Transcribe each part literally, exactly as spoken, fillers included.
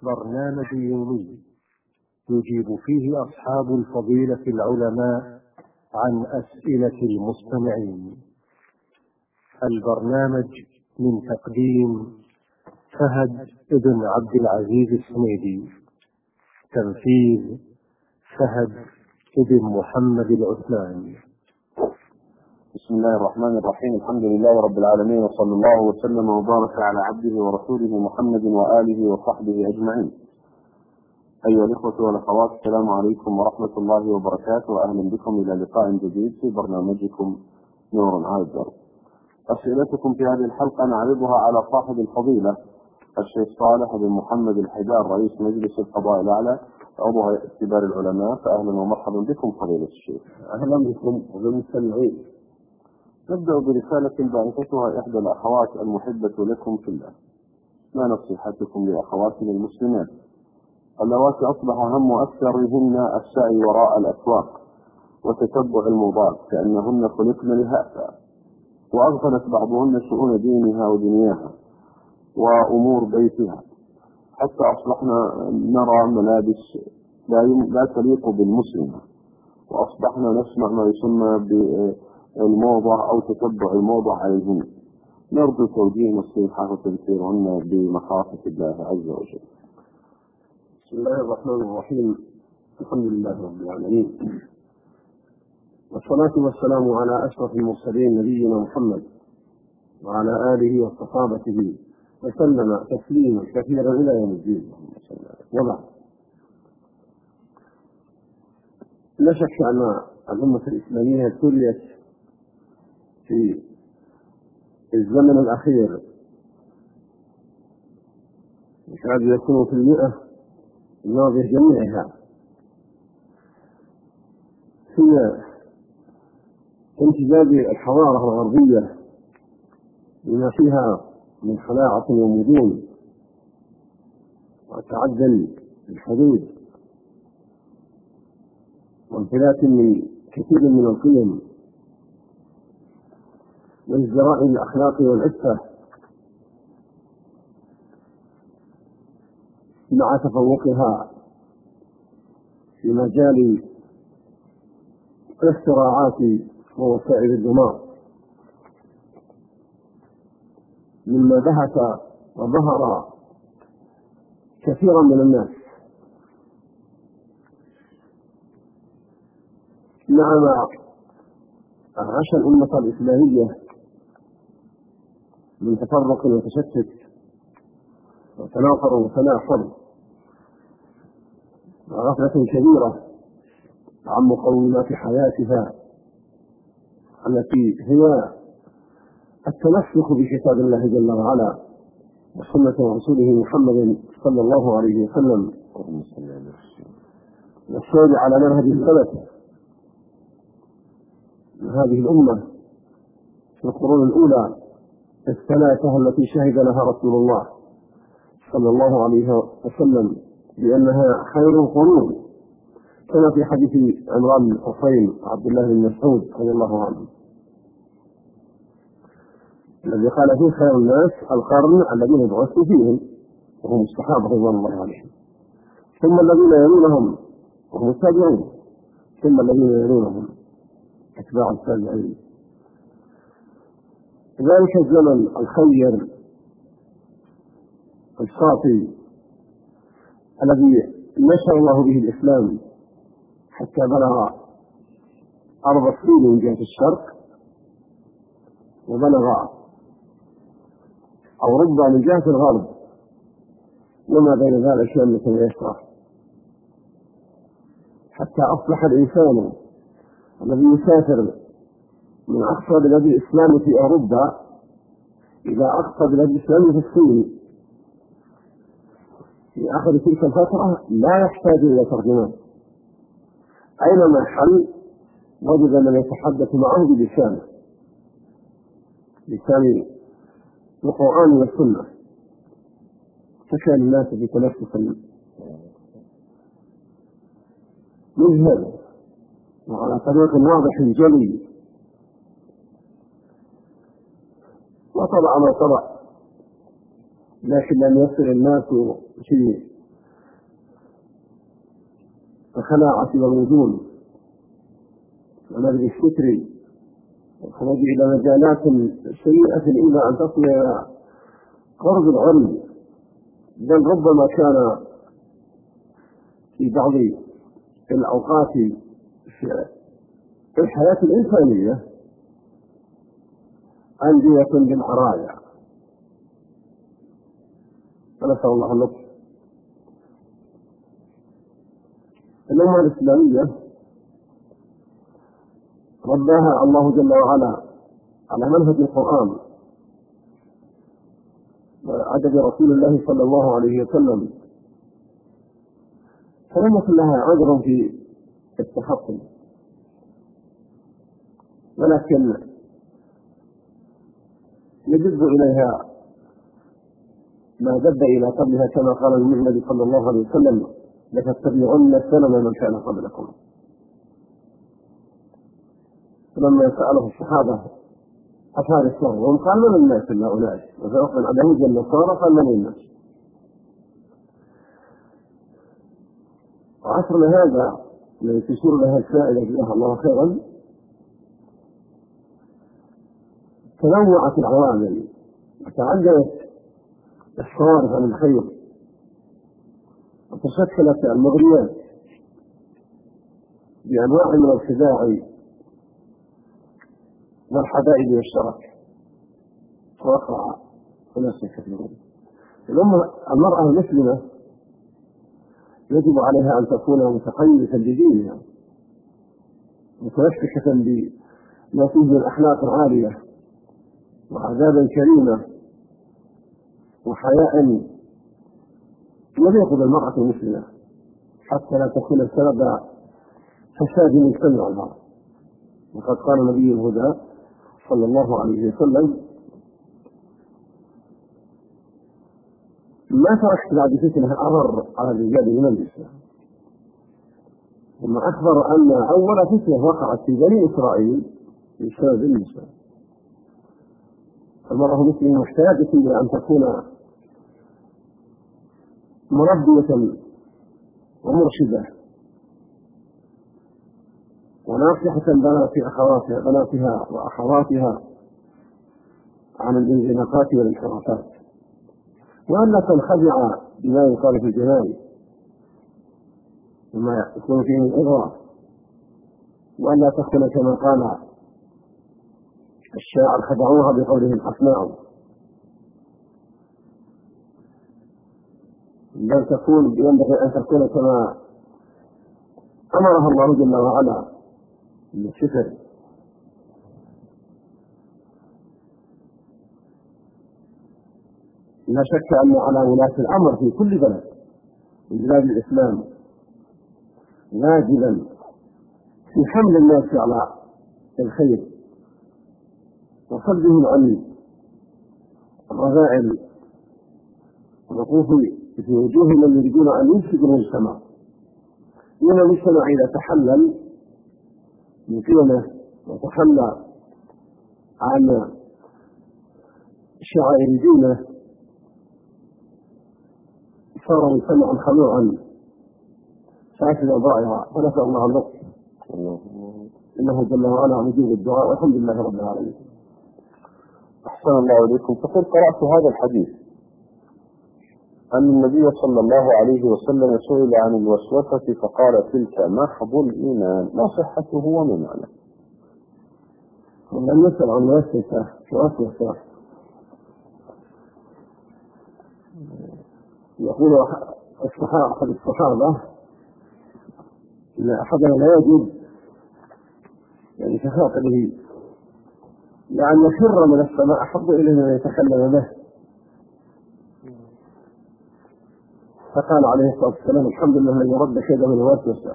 برنامج يومي يجيب فيه أصحاب الفضيلة العلماء عن أسئلة المستمعين. البرنامج من تقديم فهد بن عبد العزيز السميدي، تنفيذ فهد بن محمد العثمان. بسم الله الرحمن الرحيم. الحمد لله رب العالمين، وصلى الله وسلم وبارك على عبده ورسوله محمد وآله وصحبه أجمعين. أيها الإخوة والأخوات، السلام عليكم ورحمة الله وبركاته، وأهلا بكم إلى لقاء جديد في برنامجكم نور على الدرب. أسئلتكم في هذه الحلقة نعرضها على صاحب الفضيلة الشيخ صالح بن محمد الحجار، رئيس مجلس القضاء الأعلى، عضو هيئة كبار العلماء. فأهلا ومرحبا بكم فضيلة الشيخ. أهلا بكم وبالمستمعين. نبدأ برسالة بعثتها إحدى الأخوات المحبة لكم في الله. ما نصيحتكم لأخواتنا المسلمات اللواتي أصبح هم أكثرهن السعي وراء الأسواق وتتبع الموضات كأنهن خلقن لهذا، وأغفلت بعضهن شؤون دينها ودنياها وأمور بيتها، حتى أصبحنا نرى ملابس لا تليق بالمسلمة، وأصبحنا نسمع ما يسمى بالموضة أو تتبع الموضة عليهن. نرجو توجيه نصيحة وتذكيرهن بمخافة الله عز وجل. بسم الله الرحمن الرحيم. الحمد لله رب العالمين، والصلاة والسلام على أشرف المرسلين نبينا محمد وعلى آله وصحابته وسلم تسليما كثيرا إلى يوم الدين. وبعد، لا شك أن الأمة الإسلامية ابتليت في الزمن الأخير يكاد يكون في المئة الماضية جميعها هي امتداد الحضارة الغربية بما فيها من خلاعة ومجون وتعدل الحدود وانفلات من كثير من القيم والازدراء الأخلاق والعفة، مع تفوقها في مجال الاختراعات ووسائل الدمار، مما بهت وظهر كثيرا من الناس مع ما عاش الأمة الإسلامية من تفرق وتشتت وتناقر وتناحر وغفلة كبيرة عن مقومات حياتها التي هي التمسك بكتاب الله جل وعلا وسنة رسوله محمد صلى الله عليه وسلم، والسير على منهج السلف من هذه الأمة في القرون الأولى الثلاثة التي شهد لها رسول الله صلى الله عليه وسلم بأنها خير القرون، كما في حديث عمران بن حصين عبد الله بن مسعود رضي الله عنه الذي قال فيه: خير الناس القرن الذين بعثت فيهم، وهم الصحابة رضوان الله عليهم، ثم الذين يلونهم وهم التابعون، ثم الذين يلونهم أتباع التابعين. ذلك الزمن الخير الصافي الذي نشر الله به الإسلام حتى بلغ أرض الصين من جهة الشرق، وبلغ أوروبا من جهة الغرب، وما بين ذلك شامة ويسرى، حتى أصبح الإنسان الذي يسافر من أقصى بلاد الإسلام في أوروبا إلى أقصى بلاد الإسلام في الصين في آخر تلك الفترة لا يحتاج إلى ترجمان، أينما حل وجد من يتحدث معه بلسانه، لسان القرآن والسنة، فكان الناس بتنفس مجهد وعلى طريق واضح جلي. وطبع ما طبع، لكن لم يصل الناس في الخلاعة والوجود ونبذ الستر والخروج إلى مجالات سيئة إلى أن تصل إلى قرب العلم، بل ربما كان في بعض الأوقات في الحياة الإنسانية أندية بالعرايا، فنسأل الله اللطف. الأمة الإسلامية رباها الله جل وعلا على منهج القرآن وعدد رسول الله صلى الله عليه وسلم، فلم يكن لها عذر في التحكم، ولكن يجب إليها ما دب إلى قبلها، كما قال النبي صلى الله عليه وسلم: لتتبعن سنن من كان قبلكم. فلما سأله الصحابة أفعل الشر وهم قال: من الناس إلا أولئك، وفي على يهود النصارى قال: من الناس. وعصرنا هذا الذي تشير لها السائلة جزاها الله خيرا، تنوعت العوامل وتعددت الصوارف عن الخير، وتشكلت المغريات بأنواع من الخداع والحدائد والشرك، ووقع أناس كثيرون. المرأة المسلمة يجب عليها أن تكون متقيدة بدينها، متمسكة بما فيه من أخلاق عالية وعذابا كريمة وحياء يليق بالمرأة المسلمة، حتى لا تكون سبب فساد مجتمعها. وقد قال نبي الهدى صلى الله عليه وسلم: ما تركت بعد فتنة أضر على الرجال من النساء. ثم أخبر أن أول فتنة وقعت في بني إسرائيل بسبب النساء. فالمرأة المسلمة محتاجة إلى أن تكون مربية ومرشدة وناصحة بنات أخواتها بناتها وأخواتها عن الانزلاقات والانحرافات، وأن لا تنخدع بما يقال في الجنان وما يكون فيه من إغراء، وأن لا تكون كما قال الشاعر: خدعوها بقولهم أسماء، بل تكون ينبغي أن تكون كما أمرها الله جل وعلا بالستر. لا شك أن على ولاة الأمر في كل بلد من بلاد الإسلام واجبا في حمل الناس على الخير وصدهم عن الرذائل والوقوف في وجوه من يريدون أن يفسدوا المجتمع، لأن المجتمع إذا تحلل من قيمه وتحلى عن شعائر دينه صار مجتمعا خلوعا فاسدا ضائعا، فنسأل الله اللطف إنه جل وعلا مجيب الدعاء، والحمد لله رب العالمين. أحسن الله إليكم. فقد قرأت هذا الحديث أن النبي صلى الله عليه وسلم سئل عن الوسوسة فقال: تلك محض الإيمان، ما صحته وما معنى؟ ولم يسأل عن الوسوسة وسوسة، يقول أحد الصحابة: إن أحدنا لا يجد يعني كخاطره يعني يخر من السماء أحب إليه من يتكلم به. فقال عليه الصلاة والسلام: الحمد لله الذي رد كيد من الوسوسة،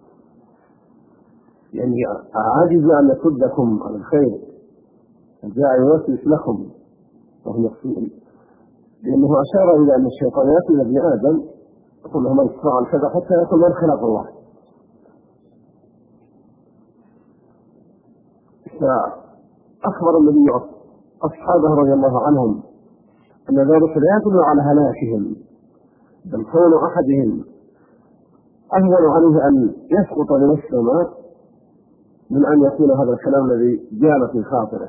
يعني عاجز أن يصدكم عن الخير جاء يوسوس لكم وهم يقصدون، لأنه أشار إلى أن الشيطان يأتي إلى ابن آدم يقول له: من فعل كذا حتى يقول من خلق الله. فأخبر النبي أصحابه رضي الله عنهم أن ذلك لا يدل على هلاكهم، بل كون أحدهم أهون عليه أن يسقط من السماء من أن يكون هذا الكلام الذي جال في خاطره.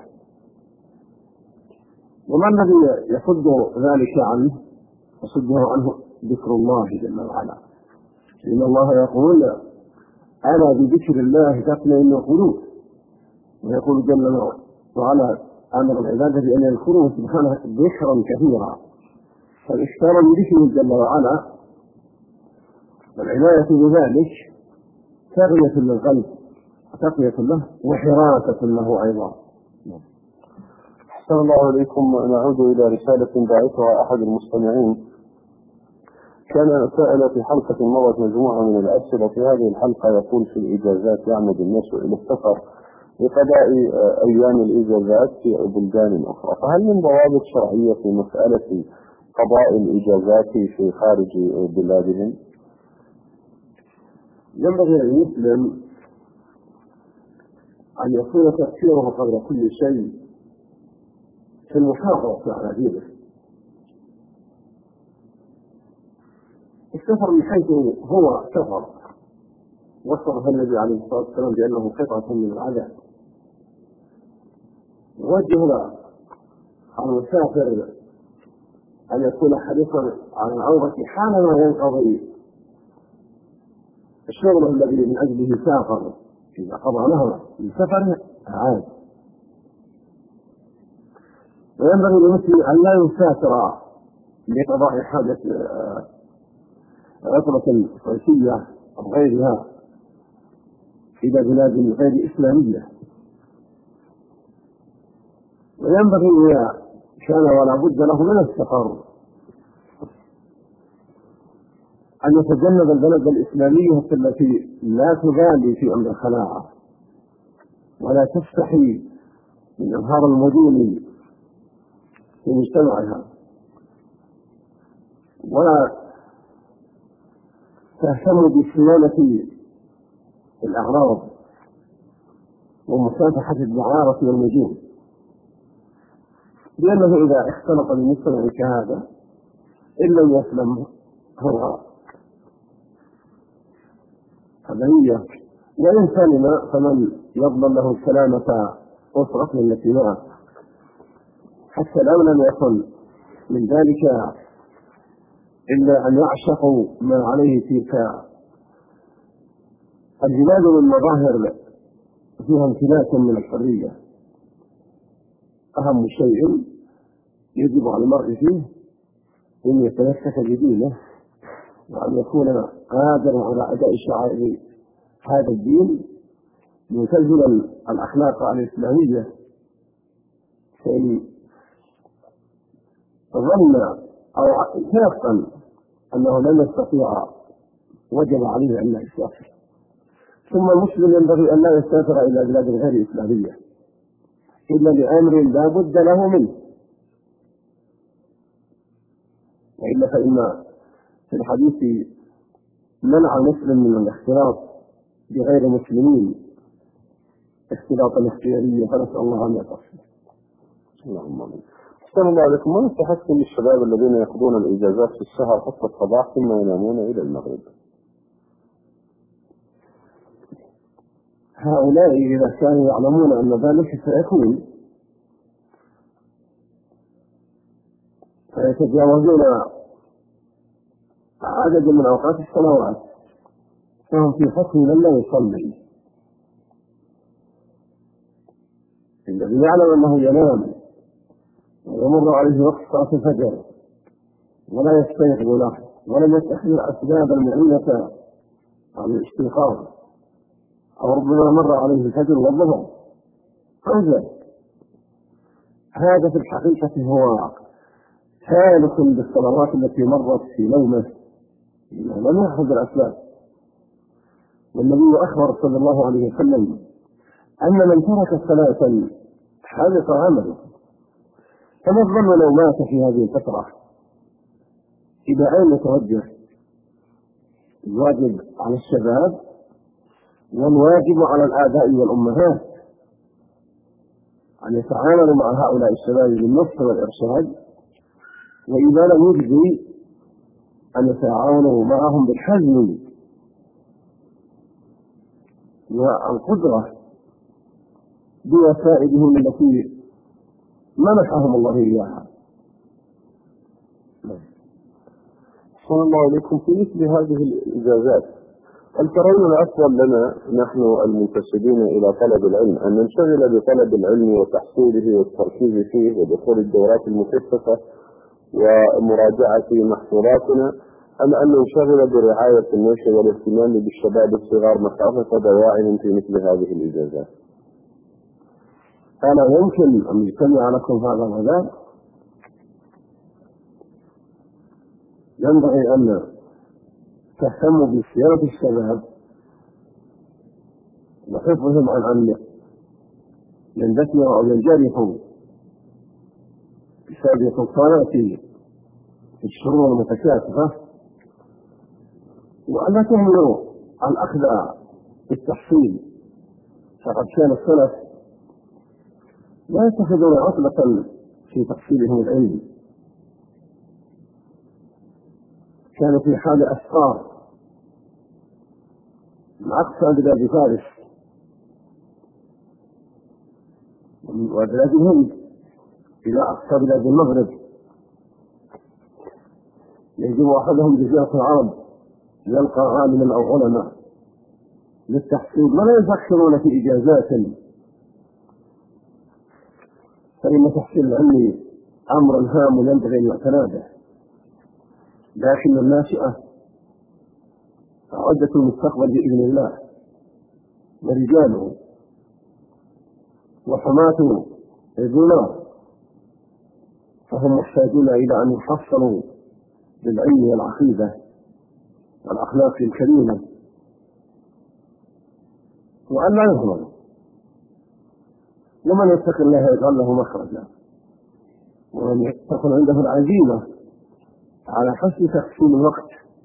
وما الذي يصد ذلك عنه؟ يصده عنه ذكر الله جل وعلا، إن الله يقول: ألا بذكر الله تطمئن القلوب. ويقول جل وعلا: أمر العباد بأن يذكروه سبحانه ذكرا كثيرا. فالإكثار من ذكره جل وعلا والعناية بذلك تغذية للقلب وتقوية له وحراسة له أيضا. أحسن الله إليكم. نعود إلى رسالة بعثها أحد المستمعين. كان سائل في حلقة مضت مجموعة من الأسئلة، في هذه الحلقة يقول: في الإجازات يعمد الناس إلى السفر لقضاء أيام الإجازات في بلدان أخرى، فهل من ضوابط شرعية في مسألة قضاء الإجازات في خارج بلادهم؟ ينبغي للمسلم أن يكون تفكيره قبل كل شيء في المحافظة على دينه. السفر من حيث هو سفر وصفه النبي عليه الصلاة والسلام بأنه قطعة من العذاب. وجه المسافر أن يكون حريصا على العودة حالما ينقضي الشغل الذي من أجله سافر. إذا قضى له السفر عاد. وينبغي للمسلم أن لا يسافر لقضاء حاجة عطلة صيفية أو غيرها إلى بلاد غير إسلامية. وينبغي إذا كان ولا بد له من السفر أن يتجنب البلد الإسلامية التي لا تبالي في أمر الخلاعة ولا تستحي من إظهار المدون في مجتمعها، ولا تهتم بصيانة الأغراض ومكافحة الدعارة والنجوم، لأنه إذا اختلط بمجتمع كهذا إن لم يسلم هو قضية، وإن سلم فمن يضمن له السلامة أسرته التي معه، حتى لو لم يكن من ذلك إلا أن يعشقوا ما عليه تلك البلاد من مظاهر فيها امتلاك من الحرية. أهم شيء يجب على المرء فيه أن يتمسك بدينه وأن يكون قادرا على أداء شعائر هذا الدين ملتزما الأخلاق الإسلامية. فإن ظن أو تيقن أنه لن يستطيع وجب عليه أن لا يسافر. ثم المسلم ينبغي أن لا يسافر إلى بلاد غير إسلامية إلا لأمر لا بد له منه، وإلا فإن في الحديث منع مسلم من الاختلاط بغير مسلمين اختلاطا اختياريا، فنسأل الله أن يغفر. اللهم آمين. أحسن الله عليكم. ما نصيحتكم للشباب الذين يأخذون الإجازات في الشهر حتى الصباح ثم ينامون إلى المغرب؟ هؤلاء إذا كانوا يعلمون أن ذلك سيكون فيتجاوزون عدد من أوقات الصلوات، فهم في حكم من لا يصلي. الذي يعلم أنه ينام ويمر عليه وقت صلاة الفجر ولا يستيقظ له ولم يتخذ الأسباب المعينة على الاستيقاظ، أو ربما مر عليه الفجر والظهر فانزل، هذا في الحقيقة هو ثالث بالصلوات التي مرت في نومه لم يأخذ الأسباب. والنبي أخبر صلى الله عليه وسلم أن من ترك صلاة حبط عمله. فما الظن لو مات في هذه الفترة؟ إلى أين يتوجه؟ الواجب على الشباب والواجب على الآباء والأمهات أن يتعاملوا مع هؤلاء الشباب بالنصح والإرشاد، وإذا لم يجدوا أن يتعاونوا معهم بالحزم والقدرة بوسائلهم التي منحهم الله إياها. صلى الله عليكم. في مثل هذه الإجازات هل ترون الأفضل لنا نحن المنتسبين إلى طلب العلم أن ننشغل بطلب العلم وتحصيله والتركيز فيه ودخول الدورات المخصصة ومراجعة محصولاتنا، أم أن ننشغل برعاية النشء والاهتمام بالشباب الصغار مخافة ضياعهم في مثل هذه الإجازات؟ أنا يمكن أن يجتمع لكم هذا وذاك. ينبغي أن تهتموا بصيانة الشباب وحفظهم عن أن يندثروا أو ينجرحوا بسبب سلطانات في الشرور المتكاثفة، وأن لا تهملوا الأخذ بالتحصيل، فقد كان السلف لا يتخذون عطلة في تحصيلهم العلم، كانوا في حال أسفار من أقصى بلاد فارس وبلاد الهند إلى أقصى بلاد المغرب، يجب أحدهم جزيرة العرب يلقى عالما أو علماء للتحصيل، ولا يفكرون في إجازات، فإن تحصيل العلم أمر هام ينبغي أن يعتنى به. لكن الناشئة أعدت المستقبل بإذن الله، ورجاله وحماة الظلام، فهم محتاجون إلى أن يحصلوا بالعلم والعقيدة والأخلاق الكريمة، وأن لا يظلموا، ومن يتق الله يجعل له مخرجا، ومن تكون عنده العزيمة على حسن تقسيم الوقت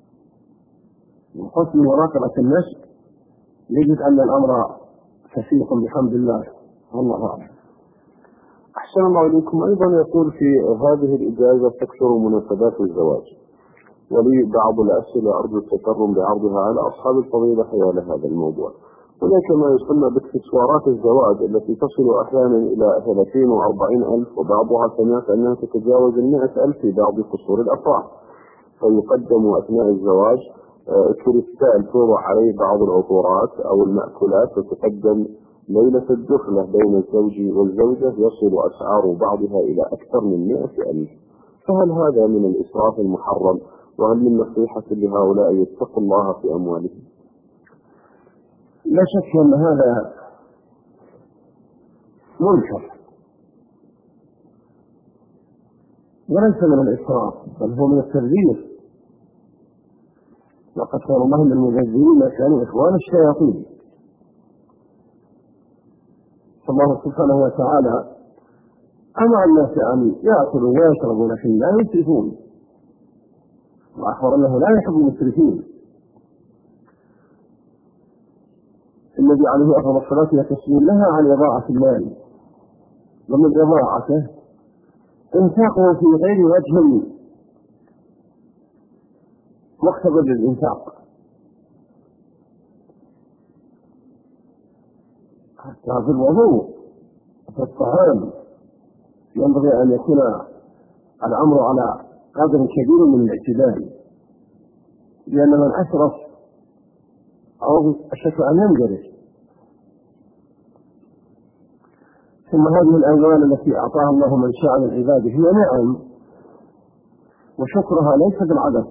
وحسن مراقبة النشء يجد أن الأمر كثير بحمد الله، والله أعلم. أحسن الله عليكم. أيضا يقول في هذه الإجازة تكثر مناسبات الزواج، ولي بعض الأسئلة أرجو التكرم بعرضها على أصحاب الفضيلة حول هذا الموضوع. هناك ما يسمى باكسسوارات الزواج التي تصل أحيانا إلى ثلاثين وأربعين ألف، وبعضها سمعت أنها تتجاوز المئة ألف في بعض قصور الأفراح. فيقدم أثناء الزواج كريستال توضع عليه بعض العطورات أو المأكولات، وتقدم ليلة الدخلة بين الزوج والزوجة يصل أسعار بعضها إلى أكثر من مئة ألف. فهل هذا من الإسراف المحرم؟ وهل من نصيحة لهؤلاء يتقوا الله في أموالهم؟ لا شك أن هذا منكر وليس من الإسراف، بل هو من التبذير، وقد كان الله من المبذرين كانوا إخوان الشياطين. فالله سبحانه وتعالى أمر الناس أن يأكلوا ويشربوا لكن لا يسرفون، وأخبر أنه لا يحب المسرفين. النبي عليه أفضل الصلاة والتسليم نهى عن إضاعة المال، ومن إضاعته إنفاقه في غير وجه مقتضى للإنفاق، حتى في الوضوء وفي الطعام ينبغي أن يكون الأمر على قدر كبير من الاعتدال، لأن من أسرف أو أشك أن ينجرف. ثم هذه الأموال التي أعطاها الله من شاء من عباده هي نعم، وشكرها ليس بالعدد،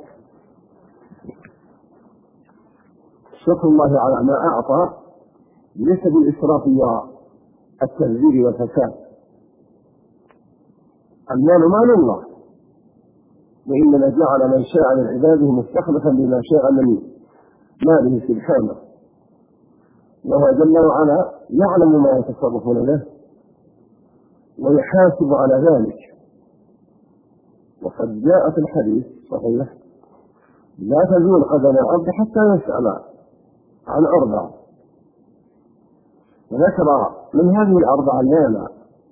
شكر الله على ما أعطى ليس بالإسراف والتبذير والفساد. المال مال الله، وإنما جعل من شاء من عباده مستخلفا بما شاء من ماله سبحانه، وهو جل وعلا يعلم ما يتصرفون له ويحاسب على ذلك. وقد جاء في الحديث صحيح لا تزول قدم العبد حتى يسأل عن أربع، وذكر من هذه الأربع الليلة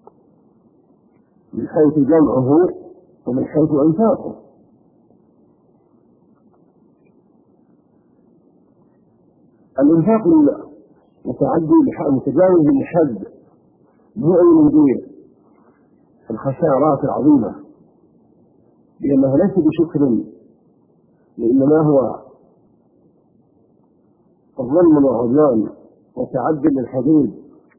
من حيث جمعه ومن حيث إنفاقه. الإنفاق متعدي متجاوز لحد مؤمن به الخسارات العظيمة، لأنه ليس بشكر، وإنما هو الظلم والعدوان وتعدي للحدود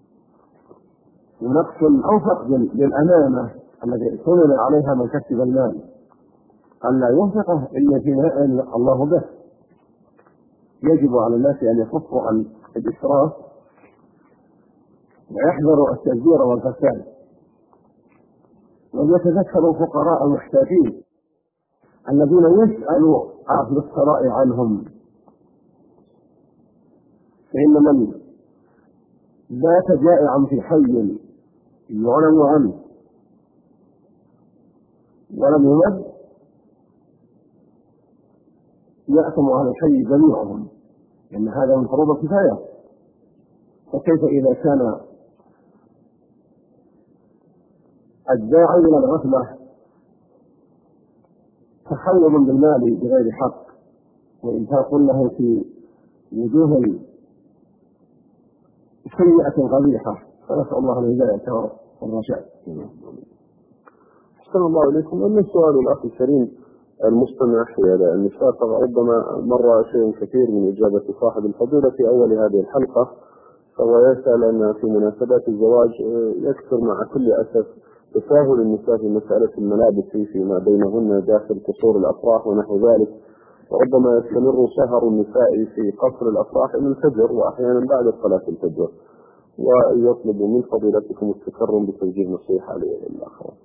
ونقص أو فقد للأمانة التي اؤتمن عليها من كسب المال، ألا ينفقه إلا فيما أذن الله به. يجب على الناس أن يكفوا عن الإسراف ويحذروا التبذير والفساد، ويتذكروا الفقراء المحتاجين الذين يسأل أهل الثراء عنهم، فإن من بات جائعا في حي يعلم عنه ولم يمد يأثم على الحي جميعهم، لأن هذا من فروض الكفاية. فكيف إذا كان الداعي إلى الغفلة تحول بالمال بغير حق وإنفاق له في وجوه سيئة قبيحة، فنسأل الله الهداية والرشاد. أحسن الله إليكم. أما السؤال الأخ الكريم المستمع إلى النساء، ربما مر شيء كثير من إجابة صاحب الفضيلة في أول هذه الحلقة، فهو يسأل أن في مناسبات الزواج يكثر مع كل أسف تساهل النساء في مسألة الملابس فيما بينهن داخل قصور الأفراح ونحو ذلك، وربما يستمر سهر النساء في قصر الأفراح إلى الفجر وأحيانا بعد صلاة الفجر، ويطلب من فضيلتكم التكرم بتوجيه نصيحة للآخرين.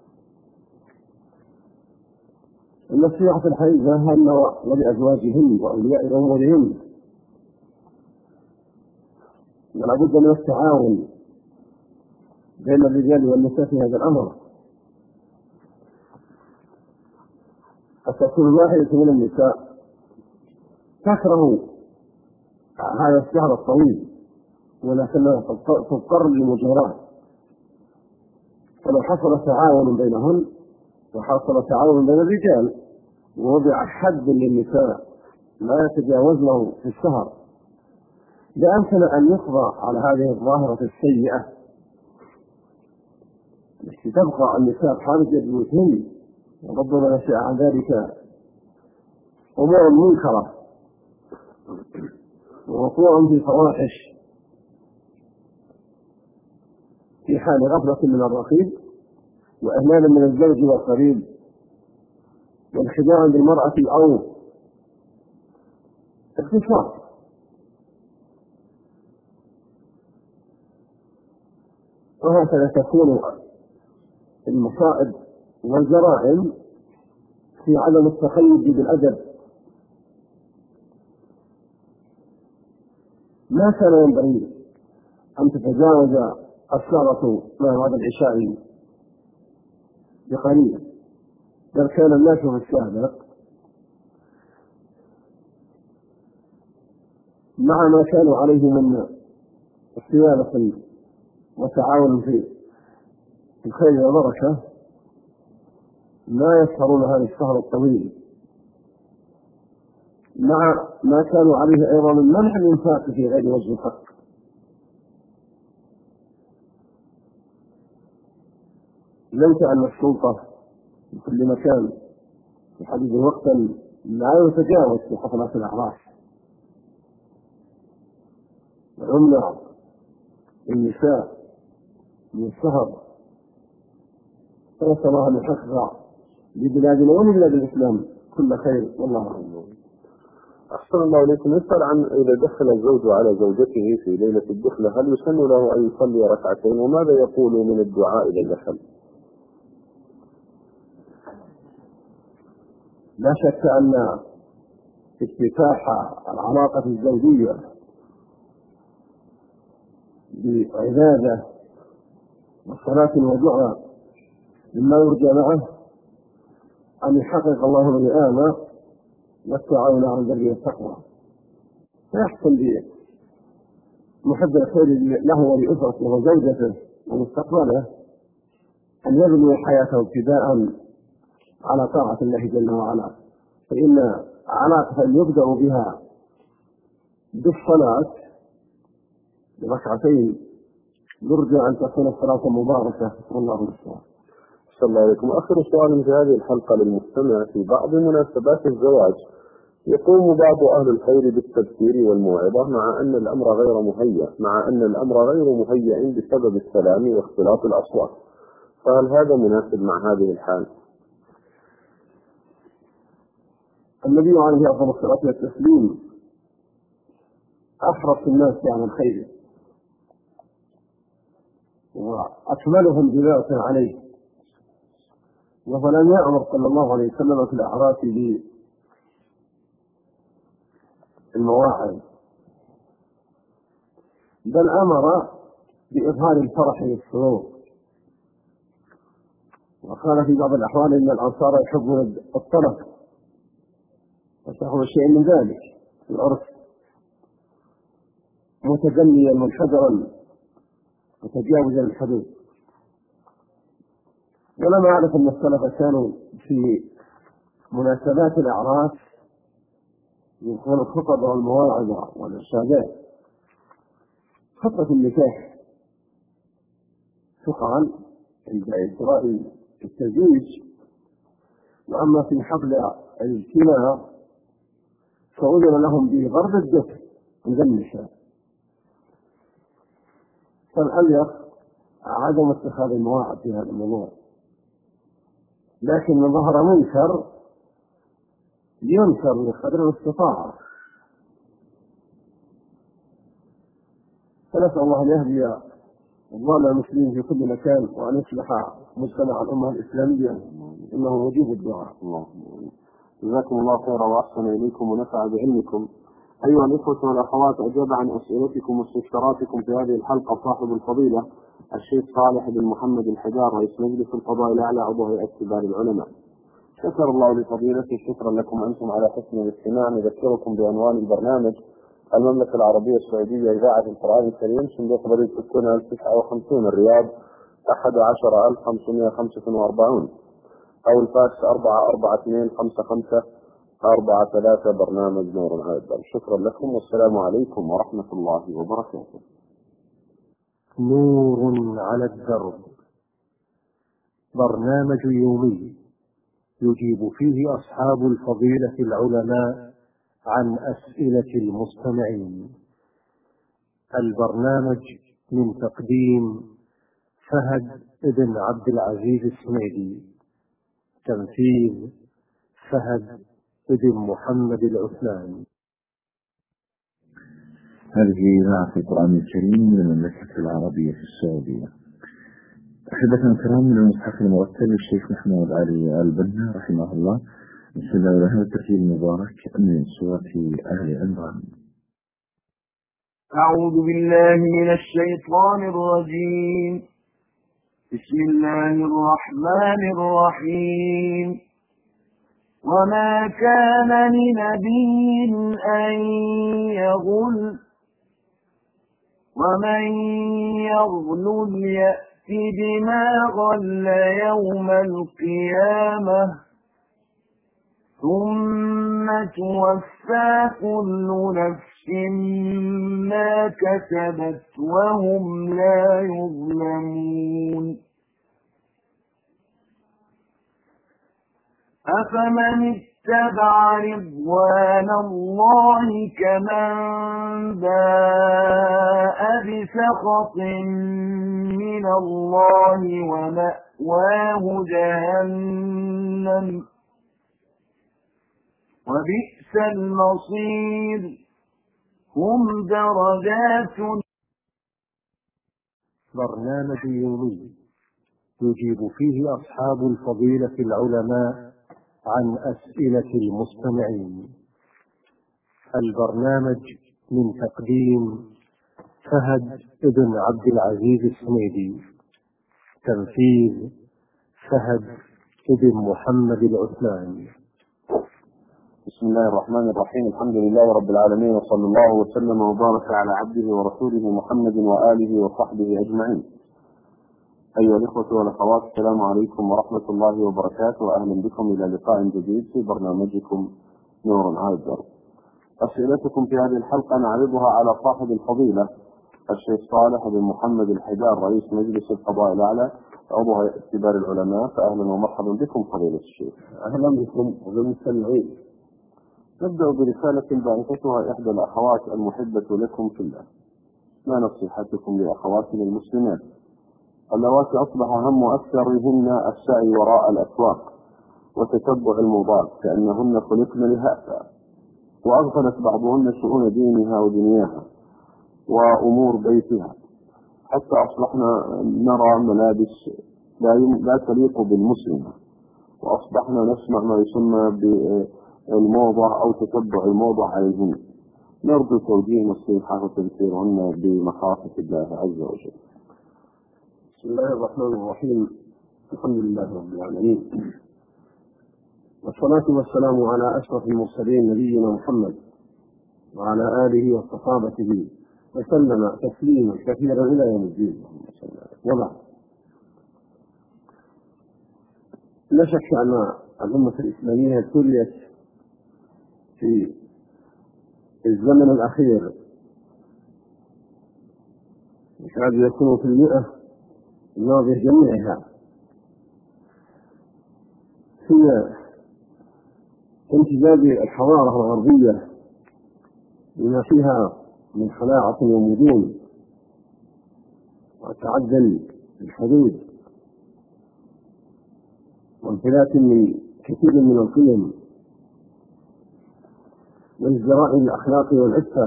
النصيحة الحقيقة هن ولأزواجهن وأولياء أمورهن، ولا بد من التعاون بين الرجال والنساء في هذا الأمر، حتى كل واحدة من النساء تكره هذا الشهر الطويل ولكنها تضطر للمجاهرات. فلو حصل تعاون بينهن وحصل تعاون بين الرجال ووضع حد للنساء لا يتجاوزنه في الشهر، لأمكن أن يقضى على هذه الظاهرة السيئة التي تبقى النساء خارج بيوتهن، وربما نشأ عن ذلك أمور منكرة ووقوع في فواحش في حال غفلة من الرقيب وإهمال من الزوج والقريب وانخداع بالمرأة أو اختصاص. وهكذا تكون المصائب والجرائم في عدم التقيد بالأدب. ما كان ينبغي أن تتجاوز السهرة ما بعد العشاء بقليل، بل كان الناس في السابق مع ما كانوا عليه من صيانة وتعاون في الخير والبركة لا يسهرون هذا الشهر الطويل، مع ما كانوا عليه أيضا من منع الإنفاق في غير وجه الحق. ليس أن السلطة في كل مكان يحدد وقتا لا يتجاوز في حفلات الأعراس ويمنع النساء من السهر، فنسأل الله أن يحقق لبلادنا ولبلاد الإسلام كل خير، والله أعلم. أحسن الله إليكم. يسأل عن إذا دخل الزوج على زوجته في ليلة الدخلة هل يسن له أن يصلي ركعتين، وماذا يقول من الدعاء إذا دخل؟ لا شك أن افتتاح العلاقة الزوجية بعبادة وصلاة ودعاء مما يرجى معه أن يحقق الله الوئام والتعاون على البر والتقوى، فيحصل بمحب الخير له ولأسرته وزوجته ومستقبله أن يبني حياته ابتداء على طاعة الله جل وعلا، فإن علاقة يبدأ بها بالصلاة بركعتين نرجى أن تكون الصلاة مباركة والله المستعان. صلى الله عليكم. آخر سؤال في هذه الحلقة للمستمع: في بعض مناسبات الزواج يقوم بعض أهل الخير بالتذكير والموعظة مع أن الأمر غير مهيأ مع أن الأمر غير مهيأ بسبب السلام واختلاط الأصوات، فهل هذا مناسب مع هذه الحال؟ النبي عليه أفضل الصلاة والتسليم أحرص الناس على الخير وأكملهم دلالة عليه، وهو لم يأمر صلى الله عليه وسلم في الأعراس بالمواعظ، بل أمر بإظهار الفرح والسرور، وقال في بعض الأحوال إن الأنصار يحبون الطرف وشهوا شيء من ذلك في العرس، متجليا منحدرا وتجاوزا الحدود. ولما أعرف أن السلف كانوا في مناسبات الأعراس يذكرون الخطب والمواعظ والإرشادات. خطبة النكاح تقال عند إجراء التزويج، وأما في حفل الاجتماع فأذن لهم بضرب الدف عند النساء، فالأليق عدم اتخاذ المواعظ في هذا الموضوع، لكن من ظهر منكر ينكر بقدر الاستطاعة. فنسأل الله أن يهدي الله المسلمين في كل مكان وأن يصلح مجتمع الأمة الإسلامية، إنه يجيب الدعاء. جزاكم الله خيرا وأحسن إليكم ونفع بعلمكم. أيها الإخوة والأخوات، أجاب عن أسئلتكم واستفساراتكم في هذه الحلقة صاحب الفضيلة الشيخ صالح بن محمد الحجار، رئيس مجلس القضاء الأعلى عضو هيئة كبار العلماء. شكر الله لفضيلته. شكرا لكم أنتم على حسن الاستماع. نذكركم بعنوان البرنامج: المملكة العربية السعودية إذاعة القرآن الكريم، صندوق بريد ستون ألف وتسعة وخمسين الرياض أحد عشر ألف وخمسمائة وخمسة وأربعين، أو الفاكس أربعة أربعة اثنين خمسة خمسة أربعة ثلاثة. برنامج نور على الدرب. شكرا لكم والسلام عليكم ورحمة الله وبركاته. نور على الدرب، برنامج يومي يجيب فيه أصحاب الفضيلة العلماء عن أسئلة المستمعين. البرنامج من تقديم فهد بن عبد العزيز السميدي، تنفيذ فهد بن محمد العثمان. هذه إذاعة القرآن الكريم من المملكة العربية في السعودية. أحبتنا الكرام، من المصحف المرتب للشيخ محمود علي البنا رحمه الله، بسم الله الرحمن الرحيم، المبارك من سورة آل عمران. أعوذ بالله من الشيطان الرجيم. بسم الله الرحمن الرحيم. وما كان لنبي أن يغل ومن يغل يأت بما غل يوم القيامة ثم توفى كل نفس ما كسبت وهم لا يظلمون. أفمن اتبع رضوان الله كمن باء بسخط من الله ومأواه جهنم وبئس المصير. هم درجات. برنامج يومي يجيب فيه أصحاب الفضيلة العلماء عن أسئلة المستمعين. البرنامج من تقديم فهد بن عبد العزيز السميدي، تنفيذ فهد بن محمد العثمان. بسم الله الرحمن الرحيم. الحمد لله رب العالمين، وصلى الله وسلم وبارك على عبده ورسوله محمد وآله وصحبه أجمعين. أيها الإخوة والأخوات، السلام عليكم ورحمة الله وبركاته، وأهلا بكم إلى لقاء جديد في برنامجكم نور على الدرب. أسئلتكم في هذه الحلقة نعرضها على صاحب الفضيلة الشيخ صالح بن محمد الحجار رئيس مجلس القضاء الأعلى عضو هيئة كبار العلماء. فأهلا ومرحبا بكم فضيلة الشيخ. أهلا بكم وبالمستمعين. نبدأ برسالة بعثتها إحدى الأخوات المحبة لكم في الله. ما نصيحتكم لأخواتنا المسلمات اللواتي أصبح هم أكثرهن السعي وراء الأسواق وتتبع الموضات كأنهن خلقن لهذا، وأغفلت بعضهن شؤون دينها ودنياها وأمور بيتها، حتى أصبحنا نرى ملابس لا تليق بالمسلمة، وأصبحنا نسمع ما يسمى بالموضة أو تتبع الموضة عليهن. نرجو توجيه نصيحة وتذكيرهن بمخافة الله عز وجل. بسم الله الرحمن الرحيم. الحمد لله رب العالمين، والصلاة والسلام على أشرف المرسلين نبينا محمد وعلى آله وصحابته وسلم تسليما كثيرا إلى يوم الدين. وبعد، لا شك أن الأمة الإسلامية ابتليت في الزمن الأخير يكاد يكون في المئة الماضية جميعها في امتداد الحضارة الغربية بما فيها من خلاعة ومدون وتعدي الحدود وانفلات من كثير من القيم والازدراء الأخلاق والعفة،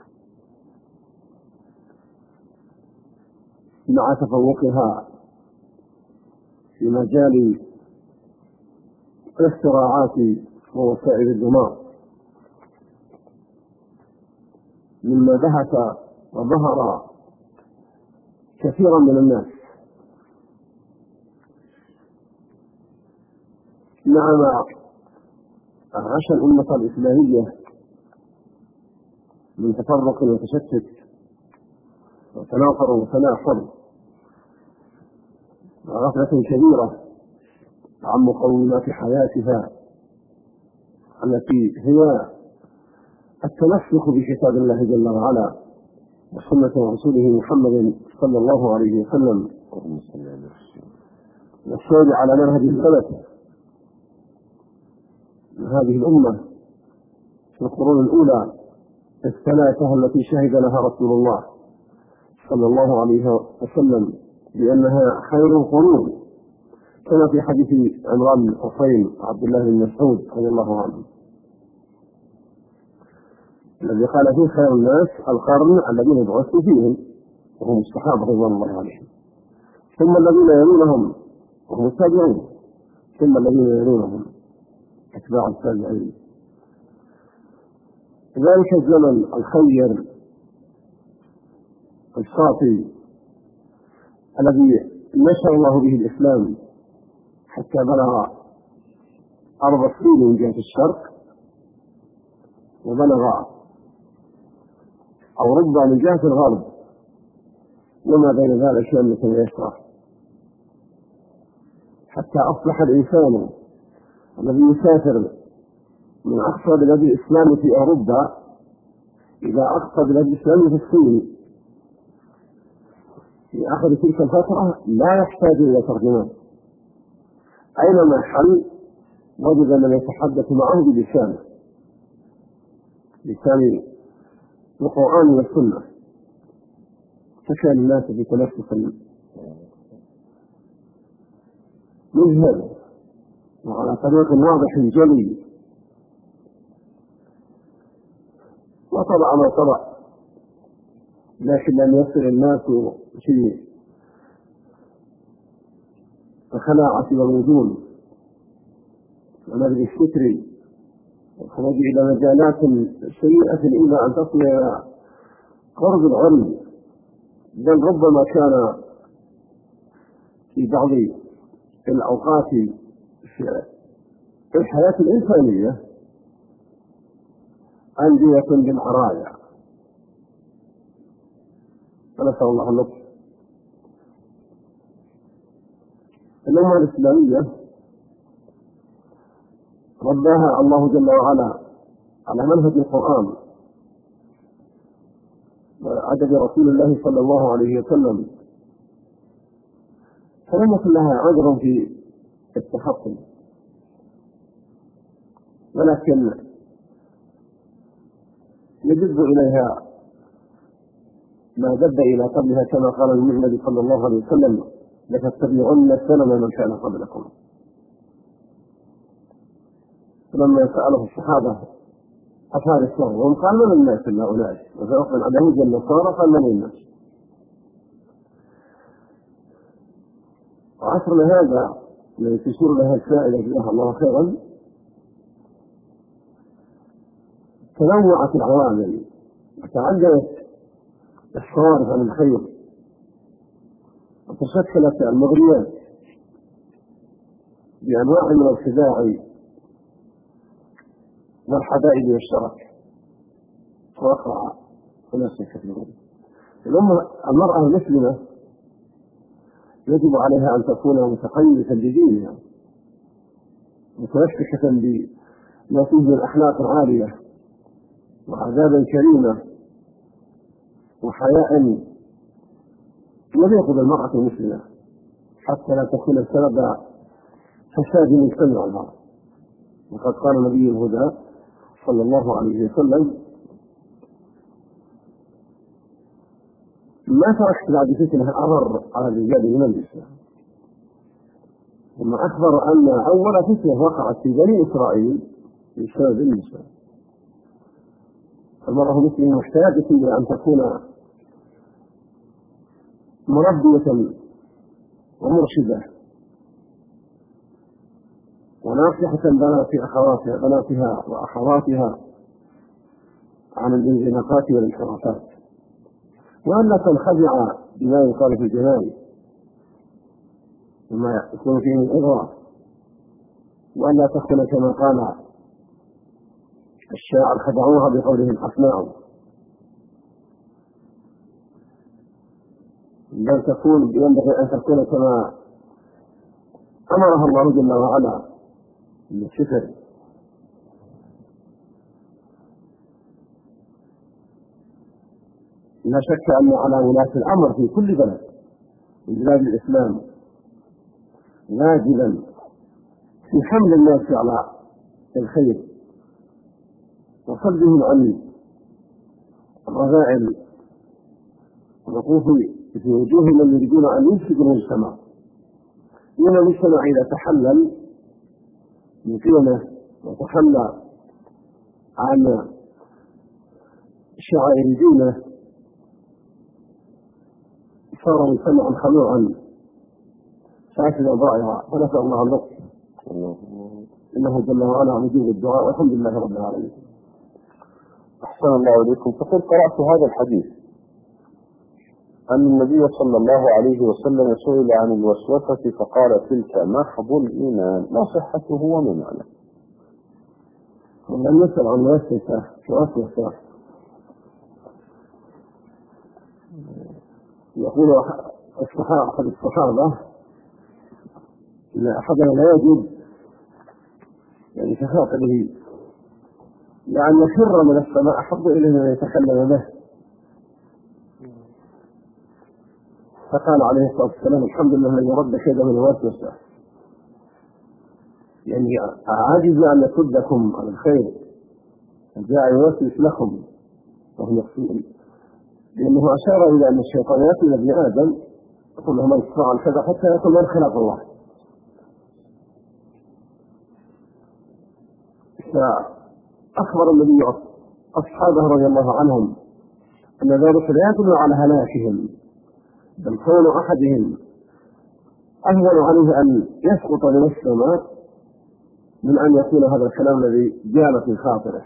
مع تفوقها في مجال الاختراعات ووسائل الدماء، مما بهت وظهر كثيرا من الناس. مع ما عاش الأمة الإسلامية من تفرق وتشتت وتناقض وتناحر وغفلة كبيرة عن مقومات حياتها التي هي التمسك بكتاب الله جل وعلا وسنة رسوله محمد صلى الله عليه وسلم، والسير على منهج السلف من هذه الأمة في القرون الأولى الثلاثة التي شهد لها رسول الله صلى الله عليه وسلم بأنها خير القرون، كما في حديث عمران بن حصين عبد الله بن مسعود رضي الله عنه الذي قال فيه: خير الناس القرن الذين بعثت فيهم، وهم الصحابة رضوان الله عليهم، ثم الذين يلونهم وهم التابعون، ثم الذين يلونهم أتباع التابعين. ذلك الزمن الخير الصافي الذي نشر الله به الإسلام حتى بلغ أرض الصين من جهة الشرق، وبلغ أوروبا من جهة الغرب، وما بين ذلك شامة ويسرى، حتى أصبح الإنسان الذي يسافر من أقصى بلاد الإسلام في أوروبا إلى أقصى بلاد الإسلام في الصين في آخر تلك الفترة لا يحتاج إلى ترجمان، أينما حل وجد من يتحدث معه بلسانه، لسان القرآن والسنة، فكان الناس في تنفس مذهل وعلى طريق واضح جلي. وطبع ما طبع، لكن لم يصل الناس في الخلاعة والوجود ونبذ الستر والخروج إلى مجالات سيئة إلا أن تصل إلى قرب العلم، بل ربما كان في بعض الأوقات في الحياة الإنسانية أندية بالعرايا، فنسأل الله اللطف. الأمة الإسلامية رباها الله جل وعلا على منهج القرآن عدد رسول الله صلى الله عليه وسلم، فلم يكن لها عذر في التحطم، ولكن يجب إليها ما دب إلى قبلها، كما قال النبي صلى الله عليه وسلم: لتتبعن سنن من كان قبلكم. فلما سأله الصحابة أفعل الشر وهم قال: من الناس إلا أولئك، وفي من اليهود والنصارى قال: من الناس. وعصرنا هذا الذي تشير لها السائلة جزاها الله خيرا، تنوعت العوامل وتعددت الصوارف عن الخير، وتشكلت المغريات بأنواع من الخداع والحدائد والشرك، ووقع أناس كثيرون. الأمة المرأة المسلمة يجب عليها أن تكون متقيدة بدينها، متمسكة بما فيه من أخلاق عالية وعذابا كريمة وحياء يليق بالمرأة المسلمة، حتى لا تكون سبب فساد مجتمعها. وقد قال نبي الهدى صلى الله عليه وسلم: ما تركت بعد فتنة أضر على الرجال من النساء. ثم أخبر أن أول فتنة وقعت في بني إسرائيل بسبب النساء. المرأة المسلمة محتاجة إلى أن تكون مربية ومرشدة وناصحة بنات أخواتها بناتها وأخواتها عن الانزلاقات والانحرافات، وأن لا تنخدع بما يقال في الجنان وما يكون فيه من إغراء، وأن لا تكون كما قال الشاعر: خدعوها بقولهم حسناء، بل تكون ينبغي أن تكون كما أمرها الله جل وعلا بالستر. لا شك أن على ولاة الأمر في كل بلد من بلاد الإسلام واجبا في حمل الناس على الخير وصدهم عن الرذائل والوقوف في وجوه من يريدون أن يفسدوا المجتمع. إن المجتمع إذا تحلل من قيمه وتحلى عن شعائر دينه صار مجتمعا خلوعا فاسدا ضائعا، فنسأل الله اللطف إنه جل وعلا مجيب الدعاء، والحمد لله رب العالمين. أحسن الله إليكم. فقد قرأت هذا الحديث أن النبي صلى الله عليه وسلم سئل عن الوسوسة فقال: تلك محض الإيمان. ما صحته وما معنى؟ لم يسأل عن الوسوسة وسوسة، يقول أحد الصحابة: إن أحدنا لا يجد يعني كخاطره لأن يفر من السماء أحب إليه من يتكلم به. فقال عليه الصلاة والسلام: الحمد لله الذي رد كيد من الوسوسة، يعني عاجز أن يصدكم عن الخير، جاء يوسوس لكم وهم يقصدون، لأنه أشار إلى أن الشيطان يأتي إلى ابن آدم يقول له: من فعل كذا، حتى يقول: من خلق الله. فأخبر النبي أصحابه رضي الله عنهم أن ذلك لا يدل على هلاكهم، بل كون أحدهم أهون عليه أن يسقط من السماء من أن يكون هذا الكلام الذي جال في خاطره.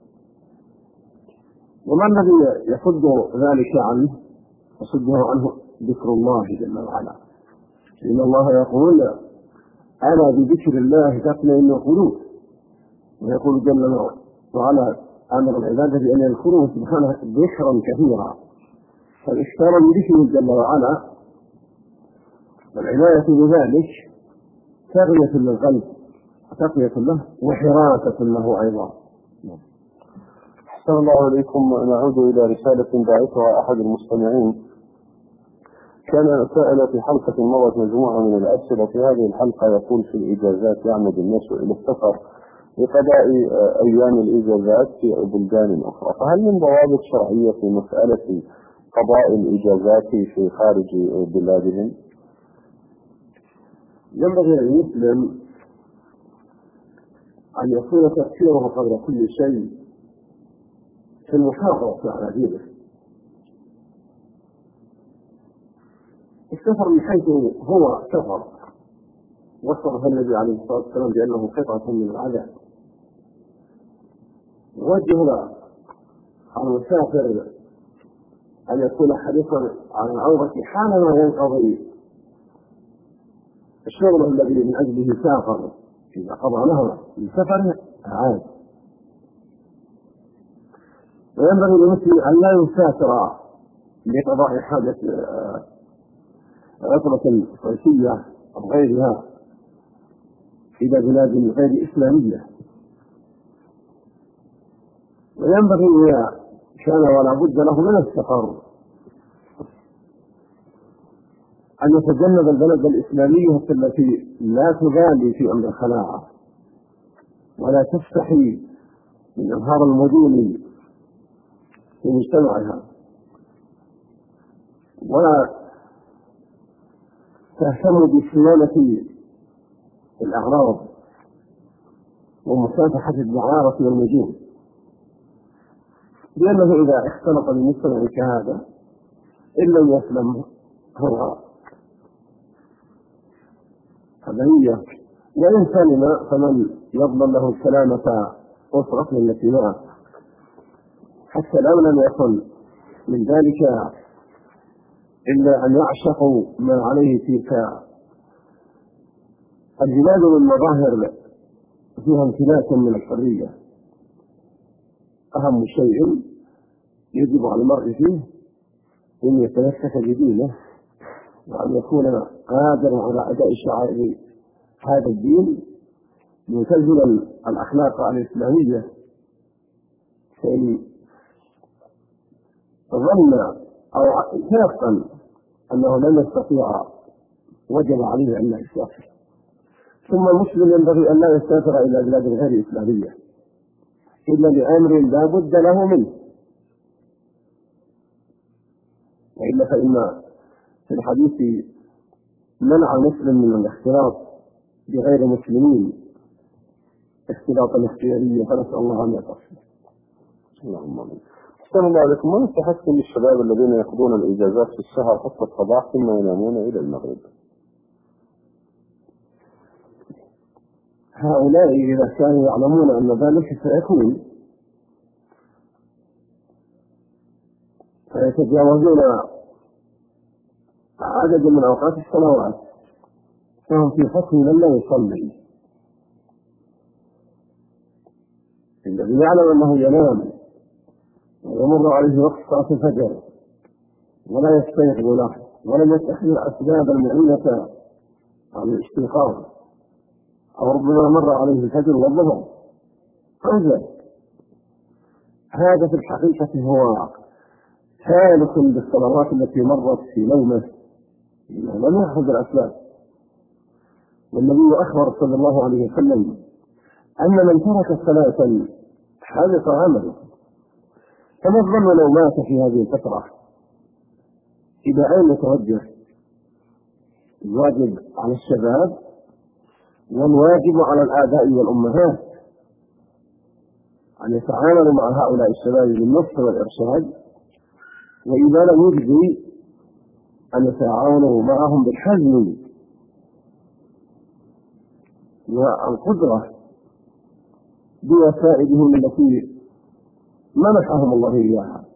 وما الذي يصد ذلك عنه؟ يصده عنه ذكر الله جل وعلا، إن الله يقول: ألا بذكر الله تطمئن القلوب. ويقول جل وعلا: أمر العبادة بأن يذكروه سبحانه ذكرا كثيرا. فالإكثار من ذكره جل وعلا والعناية بذلك تغية للقلب وتقوية له وحراسة له أيضا. أحسن الله عليكم. نعود إلى رسالة باعثها أحد المستمعين. كان سائل في حلقة مرت مجموعة من الأسئلة، في هذه الحلقة يقول: في الإجازات يعمد الناس إلى السفر لقضاء أيام الإجازات في بلدان أخرى، فهل من ضوابط شرعية في مسألة قضاء الإجازات في خارج بلادهم؟ ينبغي للمسلم أن يكون تفكيره قبل كل شيء في المحافظة على دينه. السفر من حيث هو سفر وصفه النبي عليه الصلاة والسلام بأنه قطعة من العذاب. وجه على المسافر أن يكون حريصا على العودة حالما ينقضي الشغل الذي من أجله سافر. إذا قضى له من سفر عاد. وينبغي للمسلم أن لا يسافر لقضاء حاجة عطلة صيفية أو غيرها إلى بلاد غير إسلامية. وينبغي إذا كان ولا بد له من السفر أن يتجنب البلد الإسلامية التي لا تبالي في أمر الخلاعة ولا تستحي من إظهار المدين في مجتمعها، ولا تهتم بصيانة الأعراض ومكافحة الدعارة والنجوم، لأنه إذا اختلط بمجتمع كهذا إن لم يسلم هو قضية، وإن سلم فمن يضمن له السلامة أسرته التي معه. حتى لو لم يكن من ذلك إلا أن يعشقوا ما عليه تلك البلاد من مظاهر فيها امتلاك من الحرية. أهم شيء يجب على المرء فيه أن يتمسك بدينه وأن يكون قادرا على أداء شعائر هذا الدين متزنا الأخلاق الإسلامية. فإن ظن أو تيقن أنه لن يستطيع وجب عليه أن لا يسافر. ثم المسلم ينبغي أن لا يسافر إلى بلاد غير إسلامية إلا لأمر لا بد له منه، وإلا فإن في الحديث منع مسلم من الاختلاط بغير مسلمين اختلاطا اختياريا، فنسأل الله أن يغفر. اللهم آمين. أحسن الله عليكم. ما نصيحتكم للشباب الذين يأخذون الإجازات في السهر حتى الصباح ثم ينامون إلى المغرب؟ هؤلاء إذا كانوا يعلمون أن ذلك سيكون فيتجاوزون عدد من أوقات الصلوات فهم في حكم من لا يصلي. الذي يعلم أنه ينام ويمر عليه وقت صلاة الفجر ولا يستيقظ له ولم يتخذ الأسباب المعينة على الاستيقاظ، أو ربما مر عليه الفجر والظهر أنزل، هذا في الحقيقة هو ثالث بالصلوات التي مرت في نومه لم يأخذ الأسباب. والنبي أخبر صلى الله عليه وسلم أن من ترك صلاة حدث عمله. فما الظن لو مات في هذه الفترة؟ إلى أين يتوجه؟ الواجب على الشباب والواجب على الآباء والأمهات أن يتعاملوا مع هؤلاء الشباب بالنصح والإرشاد، وإذا لم يجدي أن يتعاونوا معهم بالحزم والقدرة بوسائلهم التي منحهم الله إياها.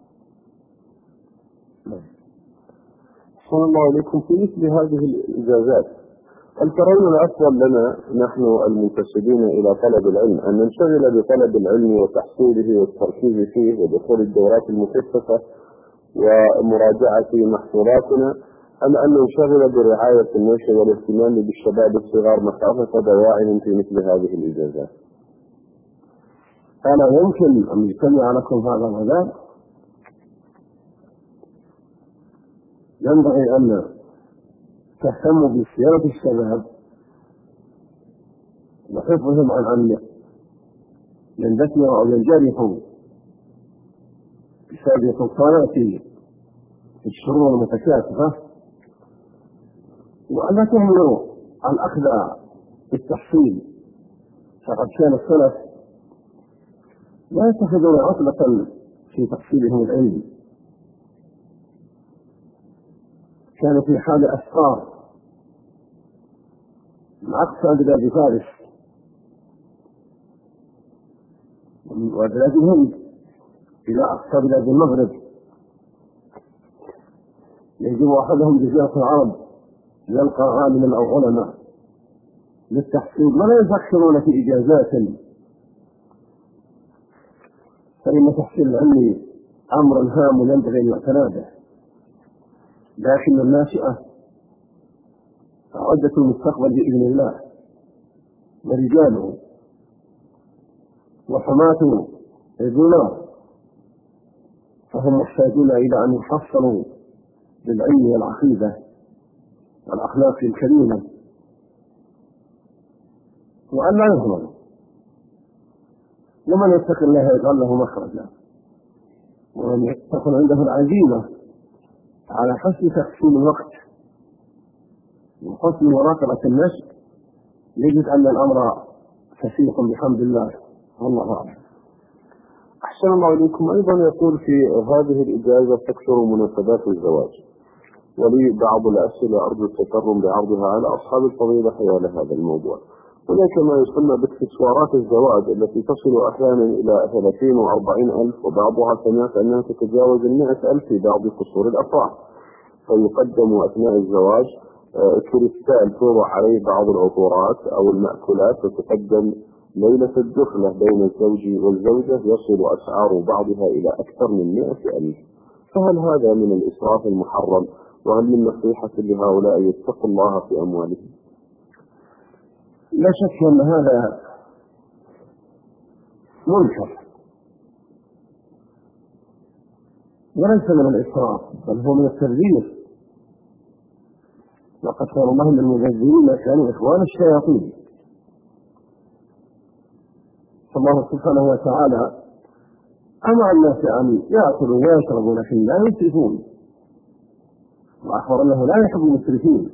صلى الله عليكم. في مثل هذه الإجازات هل ترون الأفضل لنا نحن المنتسبين إلى طلب العلم أن ننشغل بطلب العلم وتحصيله والتركيز فيه ودخول الدورات المكثفة ومراجعة محفوظاتنا، أم أن ننشغل برعاية النشء والاهتمام بالشباب الصغار مخافة ضياعهم في مثل هذه الإجازات؟ ألا يمكن أن يجتمع لكم هذا وذاك؟ ينبغي أن تهتموا بصيانة الشباب وحفظهم عن أن يندثروا أو ينجرفوا بسبب سلطانات في الشرور المتكاثفة، وألا تهملوا الأخذ بالتحصيل، فقد كان السلف لا يتخذون عطلة في تحصيلهم العلم، كانوا في حال أسفار من أقصى بلاد فارس وبلاد الهند إلى أقصى بلاد المغرب، يجب أحدهم جزيرة العرب يلقى عالما أو علماء للتحصيل، ولا يفكرون في إجازات، فإن تحصيل العلم أمر هام ينبغي أن يعتنى به، لكن الناشئة أعدة المستقبل بإذن الله، ورجاله وحماة الظلام، فهم محتاجون إلى أن يحصلوا بالعلم والعقيدة والأخلاق الكريمة، وأن لا يهملوا، ومن يتق الله يجعل له مخرجا، ومن تكن عنده العزيمة على حسن تقسيم الوقت وحسن مراقبة النشء يجد أن الأمر كثير بحمد الله، والله أعلم. أحسن الله إليكم. أيضا يقول في هذه الإجازة تكثر مناسبات الزواج، ولي بعض الأسئلة أرجو التكرم بعرضها على أصحاب الفضيلة حول هذا الموضوع. هناك ما يسمى باكسسوارات الزواج التي تصل أحيانا إلى ثلاثين وأربعين ألف، وبعضها سمعت أنها تتجاوز المئة ألف في بعض قصور الأفراح، فيقدم أثناء الزواج كريستال توضع عليه بعض العطورات أو المأكولات، وتقدم ليلة الدخلة بين الزوج والزوجة، يصل أسعار بعضها إلى أكثر من مئة ألف، فهل هذا من الإسراف المحرم؟ وهل من نصيحة لهؤلاء يتقوا الله في أموالهم؟ لا شك أن هذا منكر وليس من الإسراف، بل هو من التبذير، وقد قال الله ان المبذرين كانوا إخوان الشياطين. فالله سبحانه وتعالى أمر الناس أن يأكلوا ويشربوا لكن لا يسرفون، وأخبر أنه لا يحب المسرفين.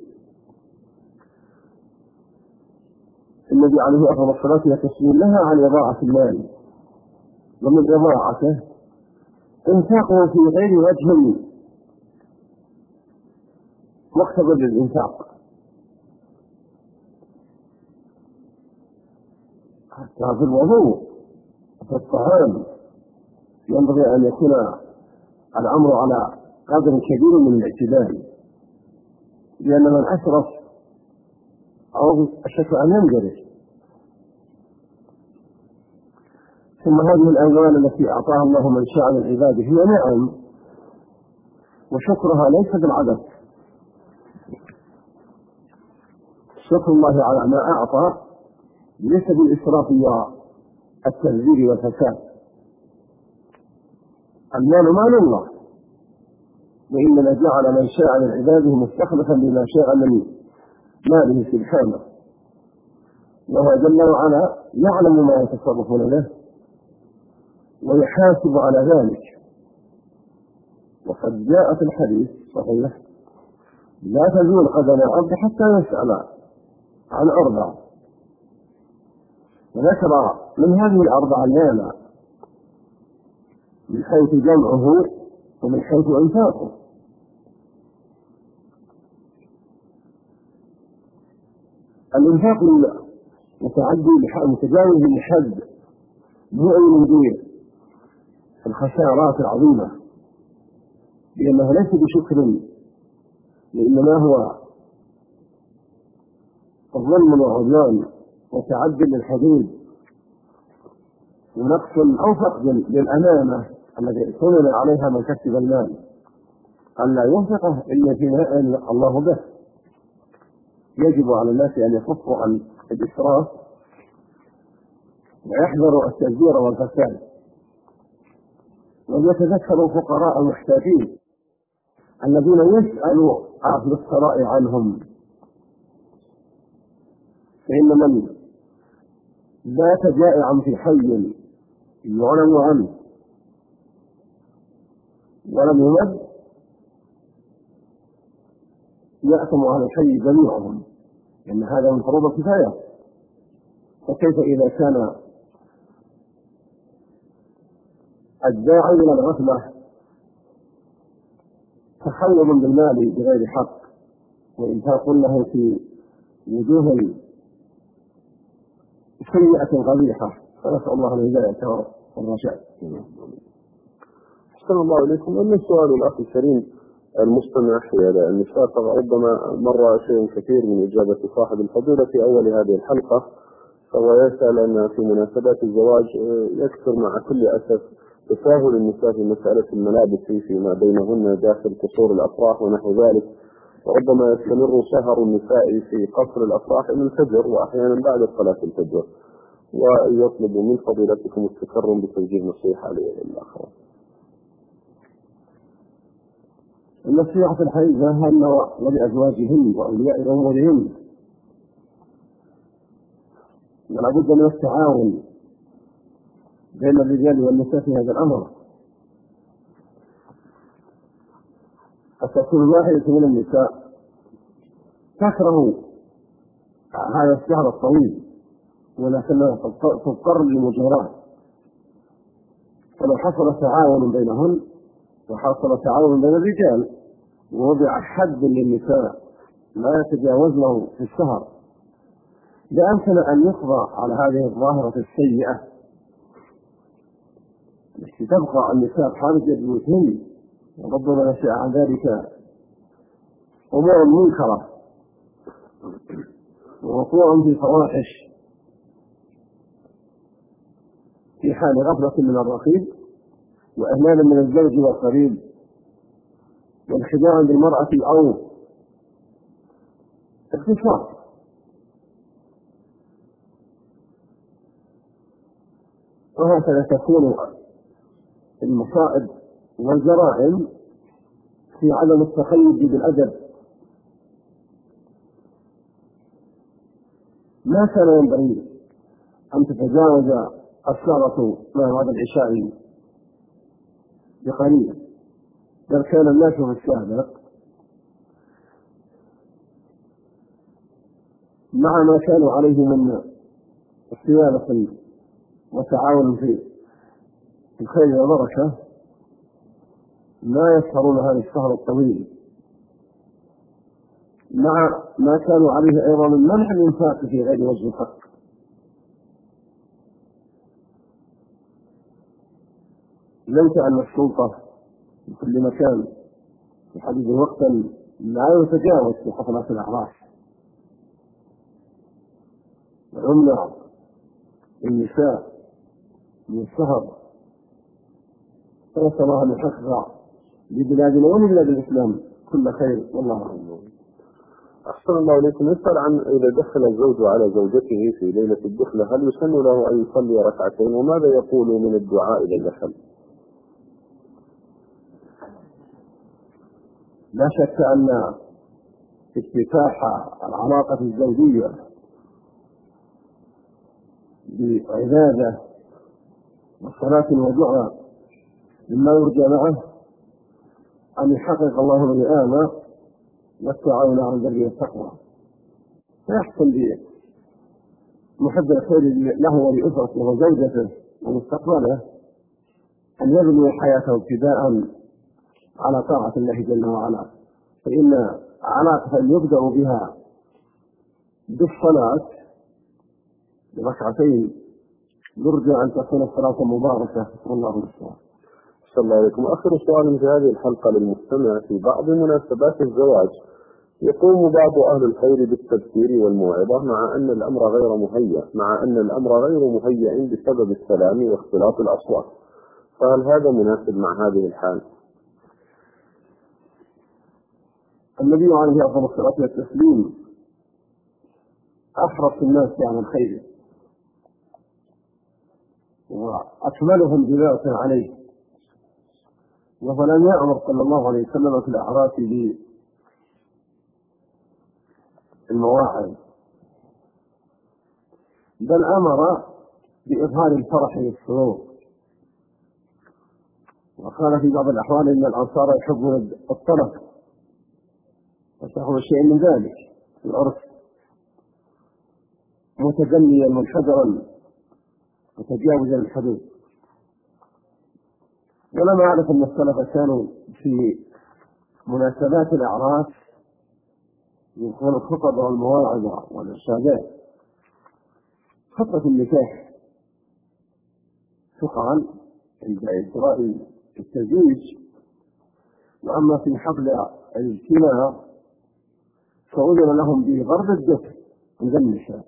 النبي عليه أفضل الصلاة والتسليم نهى عن إضاعة المال، ومن إضاعته إنفاقه في غير وجه مقتضى للإنفاق، حتى في الوضوء وفي الطعام ينبغي أن يكون الأمر على قدر كبير من الاعتدال، لأن من أسرف أو أشك أن ينجرف. ثم هذه الأموال التي أعطاها الله من شاء من عباده هي نعم، وشكرها ليس بالعدد، شكر الله على ما أعطى ليس بالإسراف والتبذير والفساد. المال مال الله، وإنما جعل من شاء من عباده مستخلفا بما شاء من ماله سبحانه، وهو جل وعلا يعلم ما يتصرفون له ويحاسب على ذلك. وقد جاء في الحديث صحيح لا تزول قدم عبد حتى يسأل عن أربع، وذكر من هذه الأربع المال من حيث جمعه ومن حيث إنفاقه. الإنفاق متعدي متجاوز لحد مؤمن به الخسارات العظيمة، لأنه ليس بشكر، وإنما هو الظلم والعدوان وتعدي للحدود ونقص أو فقد للأمانة التي اؤتمن عليها من كسب المال، أن لا ينفقه إلا فيما أذن الله به. يجب على الناس أن يكفوا عن الإسراف ويحذر التدبير والفساد، وليتذكروا الفقراء المحتاجين الذين يسأل أهل الثراء عنهم، فإن من بات جائعا في حي يعلم عنه ولم يمد يأثم على الحي جميعهم، لأن هذا من فروض الكفاية. فكيف إذا كان الداعي إلى الغفلة تحول بالمال بغير حق وإنفاق له في وجوه سيئة قبيحة، فنسأل الله الهداية والرشاد. أحسن الله إليكم. أما السؤال الأخ الكريم المستمع حيال النساء، ربما مر شيء كثير من إجابة صاحب الفضيلة في أول هذه الحلقة، فهو يسأل أن في مناسبات الزواج يكثر مع كل أسف تساهل النساء في مسألة الملابس فيما بينهن داخل قصور الأفراح ونحو ذلك، وربما يستمر سهر النساء في قصر الأفراح إلى الفجر وأحيانا بعد صلاة الفجر، ويطلب من فضيلتكم التكرم بتوجيه نصيحة للآخرين. النصيحة الحقيقة هن ولأزواجهن وأولياء أمورهن ولا بد من التعاون بين الرجال والنساء في هذا الأمر. قد تكون واحدة من النساء تكره هذا الشهر الطويل ولكنها تضطر للمجاهرات، فلو حصل تعاون بينهن وحصل تعاون بين الرجال ووضع حد للنساء لا يتجاوزنه في الشهر لأمكن أن يقضى على هذه الظاهرة السيئة التي تبقى النساء خارج بيوتهن، وربما نشأ عن ذلك أمور منكرة ووقوع في فواحش في حال غفلة من الرقيب وإهمال من الزوج والقريب وانخداع بالمرأة أو اختصاص. وهكذا تكون المصائب والجرائم في عدم التقيد بالأدب. ما كان ينبغي أن تتجاوز السهرة ما بعد العشاء بقليل، بل كان الناس في السابق مع ما كانوا عليه من صيانة وتعاون في الخير والبركة لا يسهرون هذا الشهر الطويل، مع ما كانوا عليه أيضا من منع الإنفاق في غير وجه الحق. ليس أن السلطة في كل مكان يحدد وقتا لا يتجاوز في حفلات الأعراس ويمنع النساء من السهر، فنسأل الله أن يحقق لبلادنا ولبلاد الإسلام كل خير والله أعلم. أحسن الله إليكم. يسأل عن إذا دخل الزوج على زوجته في ليلة الدخلة هل يسن له أن يصلي ركعتين، وماذا يقول من الدعاء إذا دخل؟ لا شك أن افتتاح العلاقة الزوجية بعبادة وصلاة ودعاء مما يرجى معه أن يحقق الله الوئام والتعاون على البر والتقوى، فيحصل بمحب الخير له ولأسرته وزوجته ومستقبله أن يبني حياته ابتداء على طاعة الله جل وعلا، فإن علاقة يبدأ بها بالصلاة بركعتين يرجى أن تكون الصلاة مباركة والله المستعان. صلى الله عليكم. آخر سؤال في هذه الحلقة للمستمع: في بعض مناسبات الزواج يقوم بعض أهل الخير بالتذكير والموعظة مع أن الأمر غير مهيأ مع أن الأمر غير مهيأ بسبب السلام واختلاط الأصوات، فهل هذا مناسب مع هذه الحال؟ النبي عليه أفضل الصلاة والتسليم أحرص الناس على الخير، وأكملهم دلالة عليه، ولم يأمر صلى الله عليه وسلم في الأعراس بالمواعظ، بل أمر بإظهار الفرح والسرور. وقال في بعض الأحوال إن الأنصار يحبون الطرف، وشرحوا شيء من ذلك في العرس، متجليا منحدرا وتجاوزا الحدود. ولما أعرف أن السلف كانوا في مناسبات الأعراس يذكرون الخطب والمواعظ والإرشادات. خطبة النكاح تقال عند إجراء التزويج، وأما في حفل الاجتماع فأذن لهم بضرب الدف عند النساء.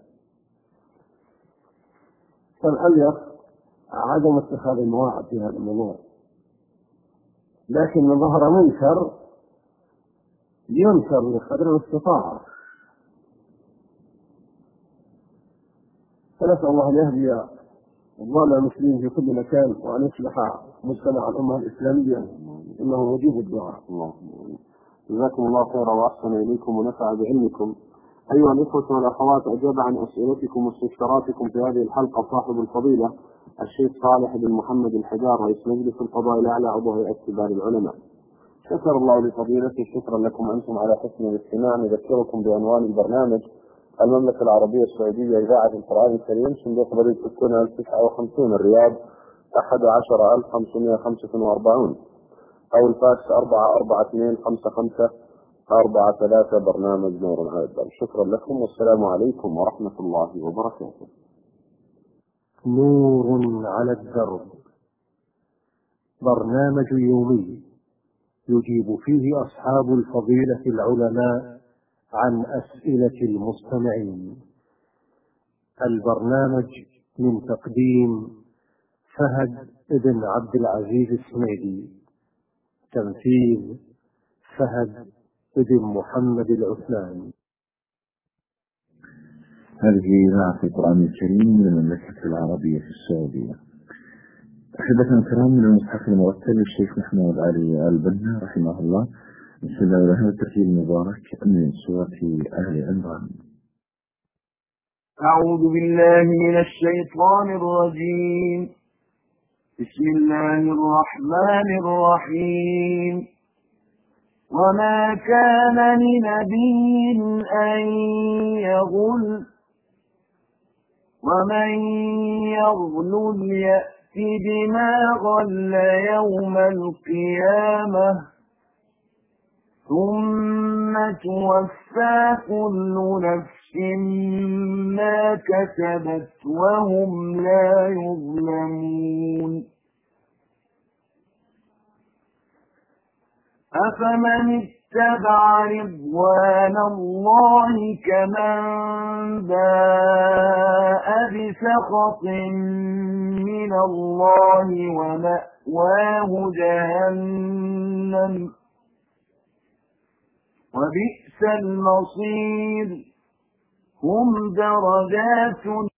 فالأليق عدم اتخاذ المواعظ في هذا الموضوع، لكن من ظهر منكر ينكر بقدر الاستطاعة. فنسأل الله أن يهدي ضال المسلمين في كل مكان وأن يصلح مجتمع الأمة الإسلامية، إنه مجيب الدعاء. جزاكم الله خيرا وأحسن إليكم ونفع بعلمكم. أيها الإخوة والأخوات، أجاب عن أسئلتكم واستفساراتكم في هذه الحلقة صاحب الفضيلة الشيخ صالح بن محمد الحجار، رئيس مجلس القضاء الأعلى عضو هيئة كبار العلماء. شكر الله لفضيلته. شكرا لكم أنتم على حسن الاستماع. نذكركم بعنوان البرنامج: المملكة العربية السعودية، إذاعة القرآن الكريم، صندوق بريد سكونها تسعة وخمسين الرياض أحد عشر ألف وخمسمائة وخمسة وأربعين، أو الفاكس أربعة أربعة اثنين خمسة خمسة أربعة ثلاثة. برنامج نور على الدرب. شكرا لكم والسلام عليكم ورحمة الله وبركاته. نور على الدرب، برنامج يومي يجيب فيه أصحاب الفضيلة العلماء عن أسئلة المستمعين. البرنامج من تقديم فهد بن عبد العزيز السميدي، تنفيذ فهد بن محمد العثمان. هذه إذاعة القرآن الكريم من المملكة العربية في السعودية. أحبتنا الكرام، من المصحف المرتل الشيخ محمود علي البنا رحمه الله، بسم الله الرحمن الرحيم. المبارك من سورة آل عمران. أعوذ بالله من الشيطان الرجيم. بسم الله الرحمن الرحيم. وما كان لنبي أن يغل، ومن يغل يأت بما غل يوم القيامة، ثم توفى كل نفس ما كسبت وهم لا يظلمون. أفمن اتبع رضوان الله كمن باء بسخط من الله ومأواه جهنم وبئس المصير. هم درجات